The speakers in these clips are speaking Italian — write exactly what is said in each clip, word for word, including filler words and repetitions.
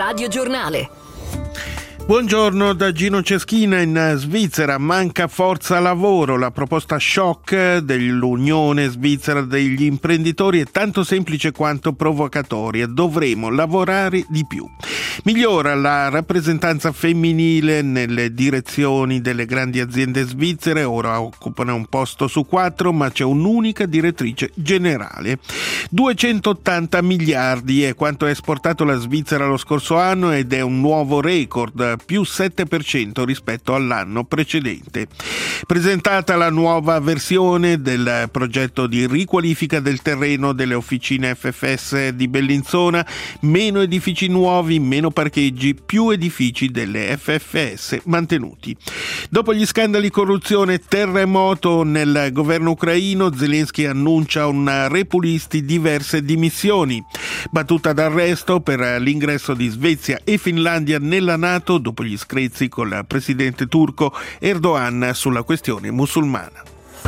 Radio Giornale. Buongiorno da Gino Ceschina. In Svizzera manca forza lavoro. La proposta shock dell'Unione Svizzera degli Imprenditori è tanto semplice quanto provocatoria. Dovremo lavorare di più. Migliora la rappresentanza femminile nelle direzioni delle grandi aziende svizzere. Ora occupano un posto su quattro, ma c'è un'unica direttrice generale. duecentottanta miliardi è quanto ha esportato la Svizzera lo scorso anno ed è un nuovo record, più sette per cento rispetto all'anno precedente. Presentata la nuova versione del progetto di riqualifica del terreno delle officine F F S di Bellinzona, meno edifici nuovi, meno parcheggi, più edifici delle F F S mantenuti. Dopo gli scandali corruzione, terremoto nel governo ucraino, Zelensky annuncia un repulisti diverse dimissioni. Battuta d'arresto per l'ingresso di Svezia e Finlandia nella NATO dopo gli screzi con il presidente turco Erdogan sulla questione musulmana.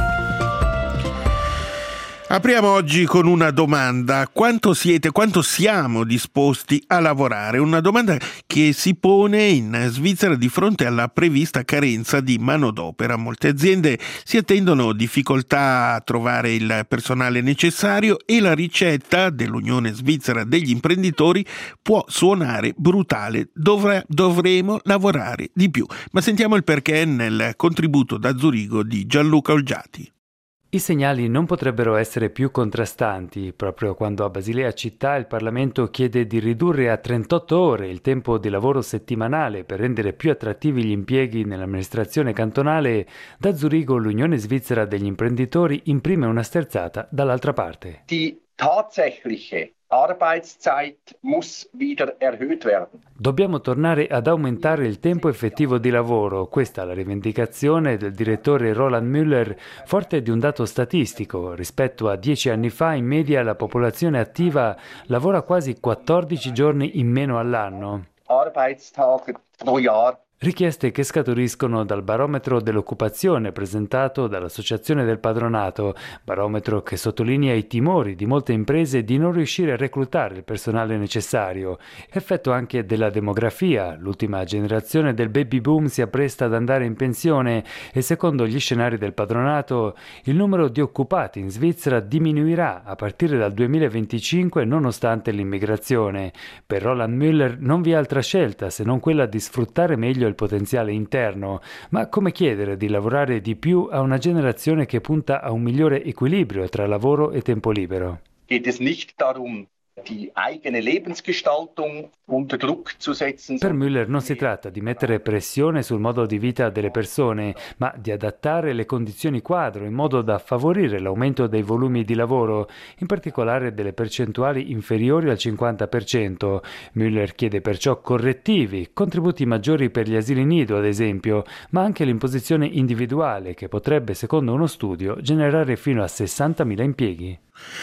Apriamo oggi con una domanda: quanto siete, quanto siamo disposti a lavorare? Una domanda che si pone in Svizzera di fronte alla prevista carenza di manodopera. Molte aziende si attendono difficoltà a trovare il personale necessario e la ricetta dell'Unione Svizzera degli Imprenditori può suonare brutale. Dovre, dovremo lavorare di più. Ma sentiamo il perché nel contributo da Zurigo di Gianluca Olgiati. I segnali non potrebbero essere più contrastanti, proprio quando a Basilea città il Parlamento chiede di ridurre a trentotto ore il tempo di lavoro settimanale per rendere più attrattivi gli impieghi nell'amministrazione cantonale. Da Zurigo l'Unione Svizzera degli Imprenditori imprime una sterzata dall'altra parte. Die tatsächliche Arbeitszeit muss wieder erhöht werden. Dobbiamo tornare ad aumentare il tempo effettivo di lavoro. Questa è la rivendicazione del direttore Roland Müller, forte di un dato statistico. Rispetto a dieci anni fa, in media la popolazione attiva lavora quasi quattordici giorni in meno all'anno. Arbeitstage pro Jahr. Richieste che scaturiscono dal barometro dell'occupazione presentato dall'Associazione del Padronato, barometro che sottolinea i timori di molte imprese di non riuscire a reclutare il personale necessario. Effetto anche della demografia. L'ultima generazione del baby boom si appresta ad andare in pensione e secondo gli scenari del Padronato il numero di occupati in Svizzera diminuirà a partire dal duemilaventicinque nonostante l'immigrazione. Per Roland Müller non vi è altra scelta se non quella di sfruttare meglio il potenziale interno, ma come chiedere di lavorare di più a una generazione che punta a un migliore equilibrio tra lavoro e tempo libero? Geht es nicht darum, die eigene Lebensgestaltung unter Druck zu setzen? Per Müller non si tratta di mettere pressione sul modo di vita delle persone, ma di adattare le condizioni quadro in modo da favorire l'aumento dei volumi di lavoro, in particolare delle percentuali inferiori al cinquanta per cento. Müller chiede perciò correttivi, contributi maggiori per gli asili nido, ad esempio, ma anche l'imposizione individuale che potrebbe, secondo uno studio, generare fino a sessantamila impieghi.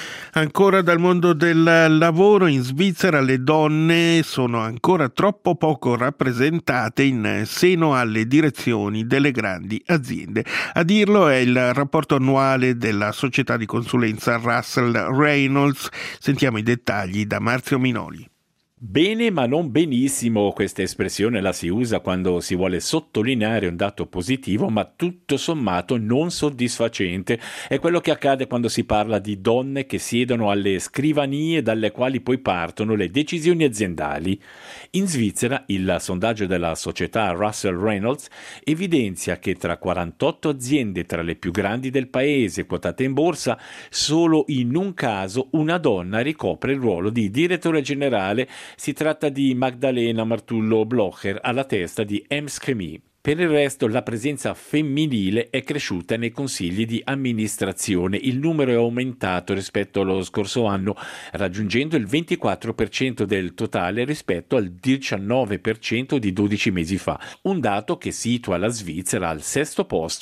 Ancora dal mondo del lavoro, in Svizzera le donne sono ancora troppo poco rappresentate in seno alle direzioni delle grandi aziende. A dirlo è il rapporto annuale della società di consulenza Russell Reynolds. Sentiamo i dettagli da Marzio Minoli. Bene ma non benissimo, questa espressione la si usa quando si vuole sottolineare un dato positivo ma tutto sommato non soddisfacente. È quello che accade quando si parla di donne che siedono alle scrivanie dalle quali poi partono le decisioni aziendali. In Svizzera il sondaggio della società Russell Reynolds evidenzia che tra quarantotto aziende tra le più grandi del paese quotate in borsa, solo in un caso una donna ricopre il ruolo di direttore generale. Si tratta di Magdalena Martullo Blocher alla testa di Ems Chemie. Per il resto la presenza femminile è cresciuta nei consigli di amministrazione. Il numero è aumentato rispetto allo scorso anno, raggiungendo il ventiquattro per cento del totale rispetto al diciannove per cento di dodici mesi fa. Un dato che situa la Svizzera al sesto posto,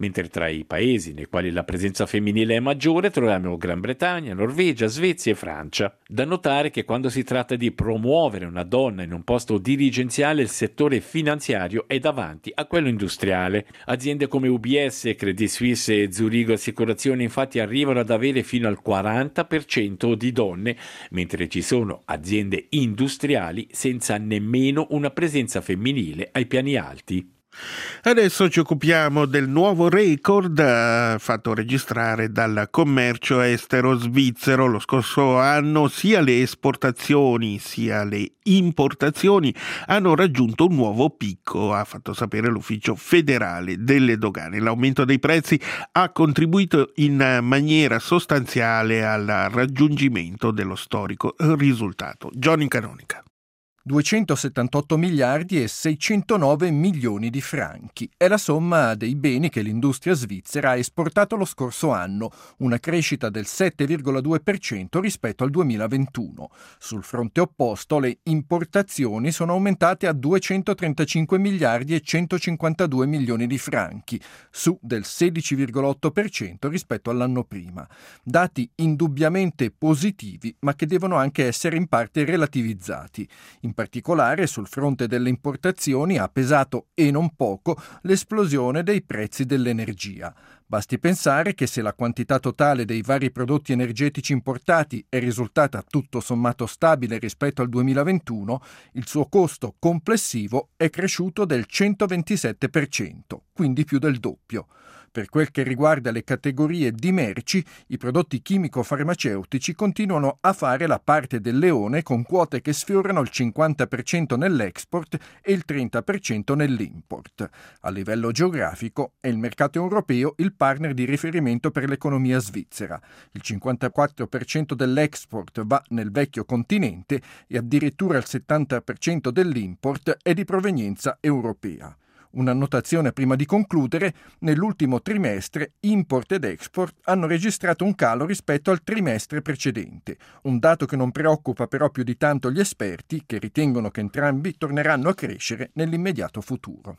mentre tra i paesi nei quali la presenza femminile è maggiore troviamo Gran Bretagna, Norvegia, Svezia e Francia. Da notare che quando si tratta di promuovere una donna in un posto dirigenziale il settore finanziario è davanti a quello industriale. Aziende come U B S, Credit Suisse e Zurigo Assicurazioni infatti arrivano ad avere fino al quaranta per cento di donne, mentre ci sono aziende industriali senza nemmeno una presenza femminile ai piani alti. Adesso ci occupiamo del nuovo record eh, fatto registrare dal commercio estero svizzero. Lo scorso anno sia le esportazioni sia le importazioni hanno raggiunto un nuovo picco, ha fatto sapere l'Ufficio federale delle dogane. L'aumento dei prezzi ha contribuito in maniera sostanziale al raggiungimento dello storico risultato. Johnny Canonica. duecentosettantotto miliardi e seicentonove milioni di franchi. È la somma dei beni che l'industria svizzera ha esportato lo scorso anno, una crescita del sette virgola due per cento rispetto al duemilaventuno. Sul fronte opposto, le importazioni sono aumentate a duecentotrentacinque miliardi e centocinquantadue milioni di franchi, su del sedici virgola otto per cento rispetto all'anno prima. Dati indubbiamente positivi, ma che devono anche essere in parte relativizzati. In particolare, sul fronte delle importazioni ha pesato, e non poco, l'esplosione dei prezzi dell'energia. Basti pensare che se la quantità totale dei vari prodotti energetici importati è risultata tutto sommato stabile rispetto al duemilaventuno, il suo costo complessivo è cresciuto del centoventisette per cento, quindi più del doppio. Per quel che riguarda le categorie di merci, i prodotti chimico-farmaceutici continuano a fare la parte del leone con quote che sfiorano il cinquanta per cento nell'export e il trenta per cento nell'import. A livello geografico è il mercato europeo il partner di riferimento per l'economia svizzera. Il cinquantaquattro per cento dell'export va nel vecchio continente e addirittura il settanta per cento dell'import è di provenienza europea. Una notazione prima di concludere: nell'ultimo trimestre import ed export hanno registrato un calo rispetto al trimestre precedente, un dato che non preoccupa però più di tanto gli esperti, che ritengono che entrambi torneranno a crescere nell'immediato futuro.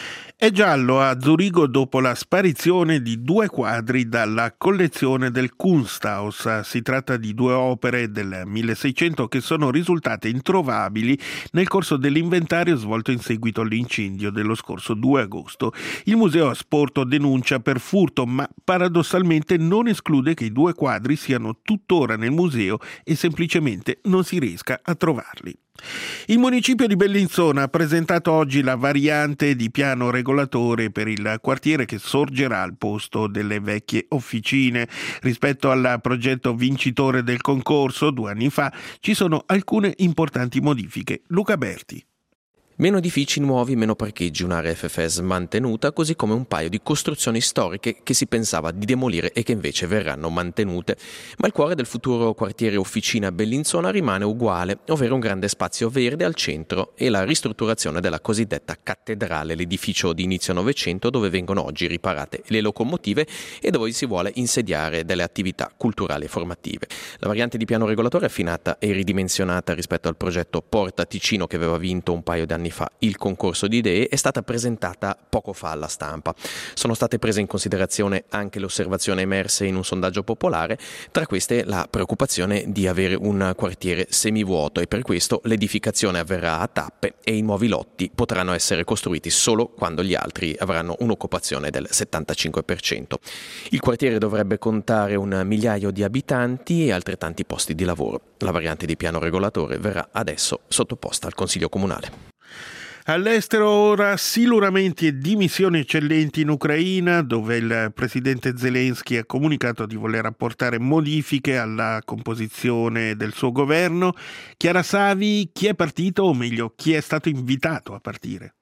È giallo a Zurigo dopo la sparizione di due quadri dalla collezione del Kunsthaus. Si tratta di due opere del milleseicento che sono risultate introvabili nel corso dell'inventario svolto in seguito all'incendio dello scorso due agosto. Il museo ha sporto denuncia per furto, ma paradossalmente non esclude che i due quadri siano tuttora nel museo e semplicemente non si riesca a trovarli. Il municipio di Bellinzona ha presentato oggi la variante di piano regolatore per il quartiere che sorgerà al posto delle vecchie officine. Rispetto al progetto vincitore del concorso due anni fa ci sono alcune importanti modifiche. Luca Berti. Meno edifici nuovi, meno parcheggi, un'area F F S mantenuta, così come un paio di costruzioni storiche che si pensava di demolire e che invece verranno mantenute. Ma il cuore del futuro quartiere officina Bellinzona rimane uguale, ovvero un grande spazio verde al centro e la ristrutturazione della cosiddetta cattedrale, l'edificio di inizio Novecento dove vengono oggi riparate le locomotive e dove si vuole insediare delle attività culturali e formative. La variante di piano regolatore affinata e ridimensionata rispetto al progetto Porta Ticino che aveva vinto un paio di anni fa il concorso di idee è stata presentata poco fa alla stampa. Sono state prese in considerazione anche le osservazioni emerse in un sondaggio popolare, tra queste la preoccupazione di avere un quartiere semivuoto e per questo l'edificazione avverrà a tappe e i nuovi lotti potranno essere costruiti solo quando gli altri avranno un'occupazione del settantacinque per cento. Il quartiere dovrebbe contare un migliaio di abitanti e altrettanti posti di lavoro. La variante di piano regolatore verrà adesso sottoposta al Consiglio Comunale. All'estero ora siluramenti e dimissioni eccellenti in Ucraina, dove il presidente Zelensky ha comunicato di voler apportare modifiche alla composizione del suo governo. Chiara Savi, chi è partito, o meglio chi è stato invitato a partire?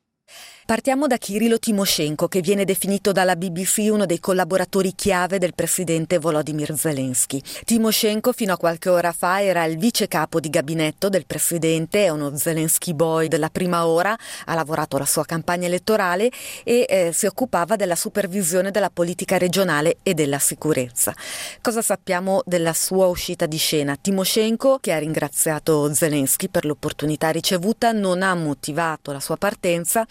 Partiamo da Kirilo Tymoshenko, che viene definito dalla B B C uno dei collaboratori chiave del presidente Volodymyr Zelensky. Tymoshenko fino a qualche ora fa era il vice capo di gabinetto del presidente, è uno Zelensky boy della prima ora, ha lavorato la sua campagna elettorale e eh, si occupava della supervisione della politica regionale e della sicurezza. Cosa sappiamo della sua uscita di scena? Tymoshenko, che ha ringraziato Zelensky per l'opportunità ricevuta, non ha motivato la sua partenza, ma ha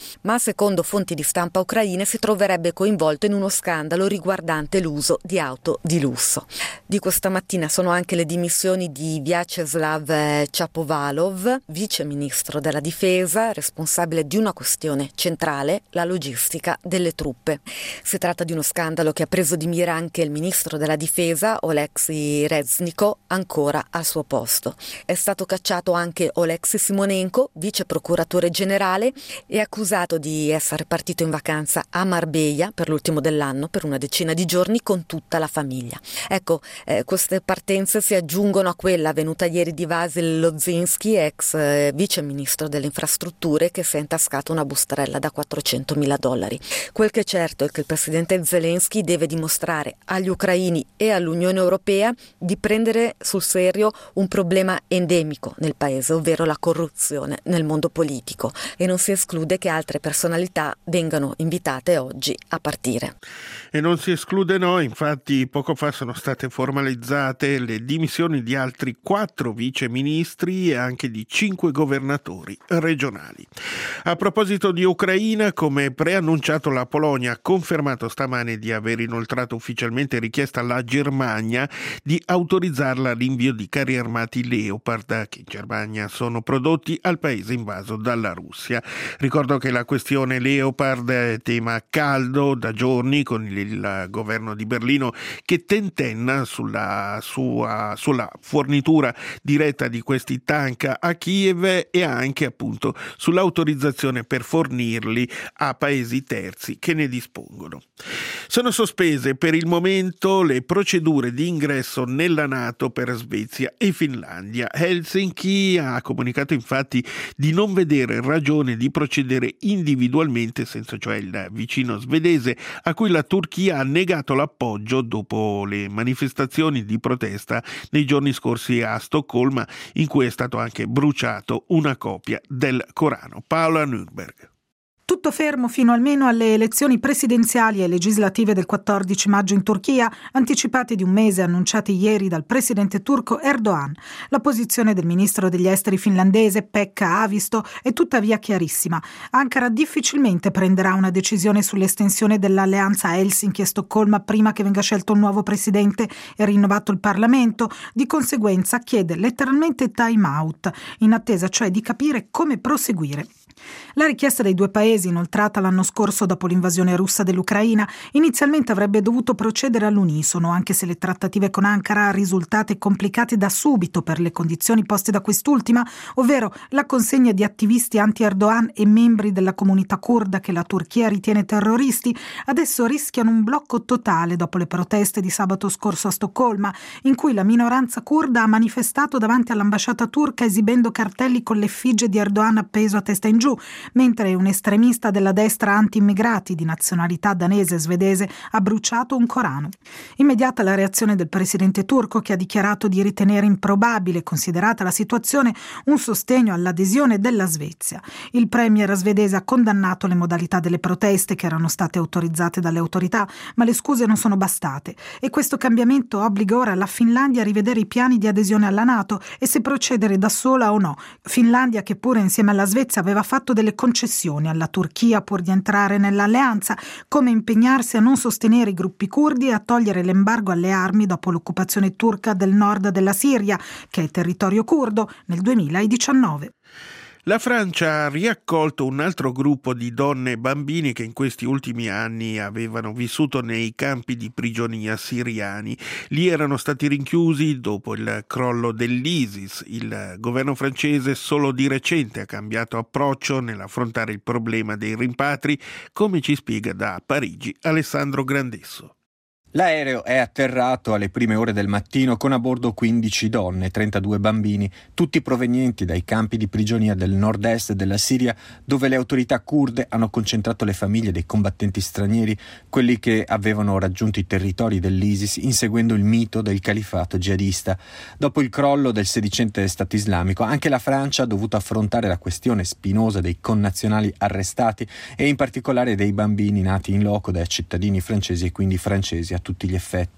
secondo fonti di stampa ucraine si troverebbe coinvolto in uno scandalo riguardante l'uso di auto di lusso. Di questa mattina sono anche le dimissioni di Vyacheslav Chapovalov, vice ministro della difesa, responsabile di una questione centrale, la logistica delle truppe. Si tratta di uno scandalo che ha preso di mira anche il ministro della difesa, Oleksiy Reznikov, ancora al suo posto. È stato cacciato anche Oleksiy Simonenko, vice procuratore generale, e accusato di essere partito in vacanza a Marbella per l'ultimo dell'anno per una decina di giorni con tutta la famiglia. Ecco, eh, queste partenze si aggiungono a quella avvenuta ieri di Vasil Lozinski, ex eh, vice ministro delle infrastrutture, che si è intascato una bustarella da quattrocentomila dollari. Quel che è certo è che il presidente Zelensky deve dimostrare agli ucraini e all'Unione Europea di prendere sul serio un problema endemico nel paese, ovvero la corruzione nel mondo politico, e non si esclude che altre personalità vengano invitate oggi a partire. E non si esclude no, infatti poco fa sono state formalizzate le dimissioni di altri quattro vice ministri e anche di cinque governatori regionali. A proposito di Ucraina, come preannunciato, la Polonia ha confermato stamane di aver inoltrato ufficialmente richiesta alla Germania di autorizzare l'invio di carri armati Leopard che in Germania sono prodotti al paese invaso dalla Russia. Ricordo che la questione Leopard è tema caldo da giorni, con il, il governo di Berlino che tentenna sulla, sua, sulla fornitura diretta di questi tank a Kiev e anche appunto sull'autorizzazione per fornirli a paesi terzi che ne dispongono. Sono sospese per il momento le procedure di ingresso nella NATO per Svezia e Finlandia. Helsinki ha comunicato infatti di non vedere ragione di procedere individualmente senza cioè il vicino svedese a cui la Turchia ha negato l'appoggio dopo le manifestazioni di protesta nei giorni scorsi a Stoccolma, in cui è stato anche bruciato una copia del Corano. Paola Nürnberg. Tutto fermo fino almeno alle elezioni presidenziali e legislative del quattordici maggio in Turchia, anticipate di un mese, annunciate ieri dal presidente turco Erdogan. La posizione del ministro degli esteri finlandese Pekka Haavisto è tuttavia chiarissima. Ankara difficilmente prenderà una decisione sull'estensione dell'alleanza a Helsinki e Stoccolma prima che venga scelto un nuovo presidente e rinnovato il Parlamento. Di conseguenza chiede letteralmente time out, in attesa cioè di capire come proseguire. La richiesta dei due paesi, inoltrata l'anno scorso dopo l'invasione russa dell'Ucraina, inizialmente avrebbe dovuto procedere all'unisono, anche se le trattative con Ankara risultate complicate da subito per le condizioni poste da quest'ultima, ovvero la consegna di attivisti anti-Erdogan e membri della comunità curda che la Turchia ritiene terroristi, adesso rischiano un blocco totale dopo le proteste di sabato scorso a Stoccolma, in cui la minoranza curda ha manifestato davanti all'ambasciata turca esibendo cartelli con l'effigie di Erdogan appeso a testa in giù, mentre un estremista della destra anti-immigrati di nazionalità danese e svedese ha bruciato un Corano. Immediata la reazione del presidente turco, che ha dichiarato di ritenere improbabile, considerata la situazione, un sostegno all'adesione della Svezia. Il premier svedese ha condannato le modalità delle proteste che erano state autorizzate dalle autorità, ma le scuse non sono bastate e questo cambiamento obbliga ora la Finlandia a rivedere i piani di adesione alla NATO e se procedere da sola o no. Finlandia che pure insieme alla Svezia aveva fatto delle concessioni alla Turchia pur di entrare nell'alleanza, come impegnarsi a non sostenere i gruppi curdi e a togliere l'embargo alle armi dopo l'occupazione turca del nord della Siria, che è territorio curdo, nel duemiladiciannove. La Francia ha riaccolto un altro gruppo di donne e bambini che in questi ultimi anni avevano vissuto nei campi di prigionia siriani. Lì erano stati rinchiusi dopo il crollo dell'ISIS. Il governo francese solo di recente ha cambiato approccio nell'affrontare il problema dei rimpatri, come ci spiega da Parigi Alessandro Grandesso. L'aereo è atterrato alle prime ore del mattino con a bordo quindici donne e trentadue bambini, tutti provenienti dai campi di prigionia del nord-est della Siria, dove le autorità curde hanno concentrato le famiglie dei combattenti stranieri, quelli che avevano raggiunto i territori dell'ISIS inseguendo il mito del califato jihadista. Dopo il crollo del sedicente Stato islamico, anche la Francia ha dovuto affrontare la questione spinosa dei connazionali arrestati e in particolare dei bambini nati in loco da cittadini francesi e quindi francesi a tutti gli effetti.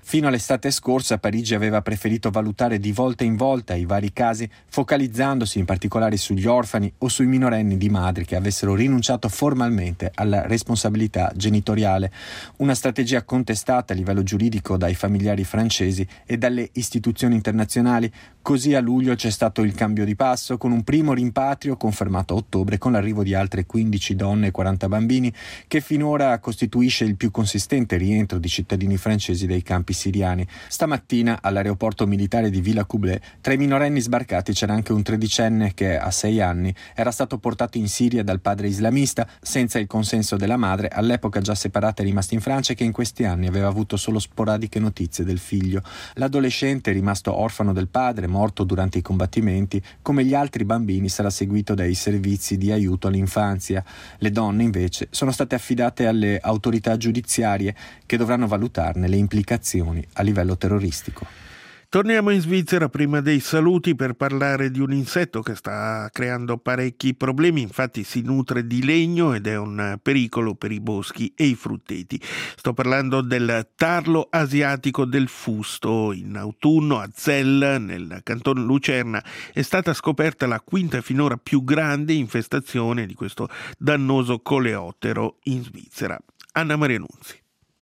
Fino all'estate scorsa Parigi aveva preferito valutare di volta in volta i vari casi, focalizzandosi in particolare sugli orfani o sui minorenni di madri che avessero rinunciato formalmente alla responsabilità genitoriale, una strategia contestata a livello giuridico dai familiari francesi e dalle istituzioni internazionali. Così a luglio c'è stato il cambio di passo, con un primo rimpatrio confermato a ottobre con l'arrivo di altre quindici donne e quaranta bambini, che finora costituisce il più consistente rientro di cittadini francesi dai campi siriani. Stamattina all'aeroporto militare di Villa Coublé tra i minorenni sbarcati c'era anche un tredicenne che a sei anni era stato portato in Siria dal padre islamista senza il consenso della madre, all'epoca già separata e rimasta in Francia, che in questi anni aveva avuto solo sporadiche notizie del figlio. L'adolescente, rimasto orfano del padre, morto durante i combattimenti, come gli altri bambini sarà seguito dai servizi di aiuto all'infanzia. Le donne invece sono state affidate alle autorità giudiziarie che dovranno valutarne le implicazioni a livello terroristico. Torniamo in Svizzera prima dei saluti per parlare di un insetto che sta creando parecchi problemi. Infatti si nutre di legno ed è un pericolo per i boschi e i frutteti. Sto parlando del tarlo asiatico del fusto. In autunno a Zell, nel canton Lucerna, è stata scoperta la quinta e finora più grande infestazione di questo dannoso coleottero in Svizzera. Anna Maria Nunzi.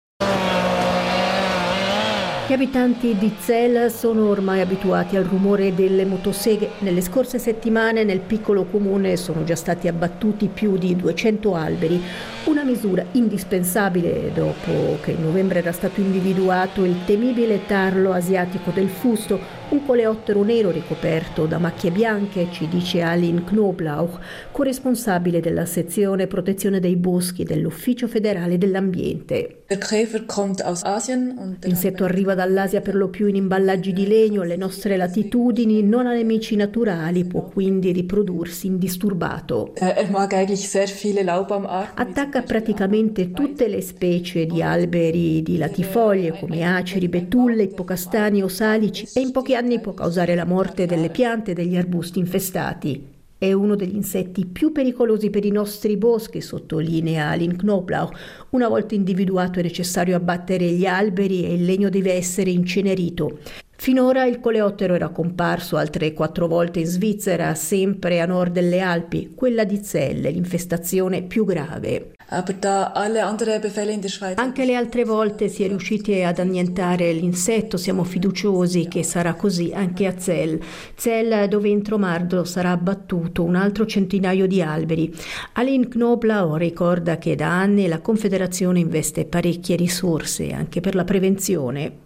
Gli abitanti di Zell sono ormai abituati al rumore delle motoseghe. Nelle scorse settimane nel piccolo comune sono già stati abbattuti più di duecento alberi, una misura indispensabile dopo che in novembre era stato individuato il temibile tarlo asiatico del fusto, un coleottero nero ricoperto da macchie bianche, ci dice Aline Knoblauch, corresponsabile della sezione protezione dei boschi dell'Ufficio federale dell'ambiente. L'insetto arriva dall'Asia per lo più in imballaggi di legno, alle nostre latitudini non ha nemici naturali, può quindi riprodursi indisturbato. Attacca praticamente tutte le specie di alberi di latifoglie come aceri, betulle, ippocastani o salici e in pochi anni può causare la morte delle piante e degli arbusti infestati. È uno degli insetti più pericolosi per i nostri boschi, sottolinea Aline Knoblauch. Una volta individuato è necessario abbattere gli alberi e il legno deve essere incenerito. Finora il coleottero era comparso altre quattro volte in Svizzera, sempre a nord delle Alpi, quella di Zell, l'infestazione più grave. Anche le altre volte si è riusciti ad annientare l'insetto, siamo fiduciosi che sarà così anche a Zell. Zell, dove entro marzo sarà abbattuto un altro centinaio di alberi. Aline Knoblauch ricorda che da anni la Confederazione investe parecchie risorse anche per la prevenzione.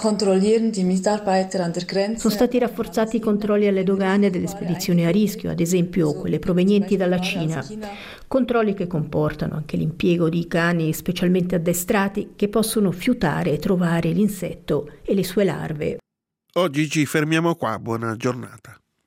Sono stati rafforzati i controlli alle dogane delle spedizioni a rischio, ad esempio quelle provenienti dalla Cina. Controlli che comportano anche l'impiego di cani specialmente addestrati che possono fiutare e trovare l'insetto e le sue larve. Oggi ci fermiamo qua, buona giornata.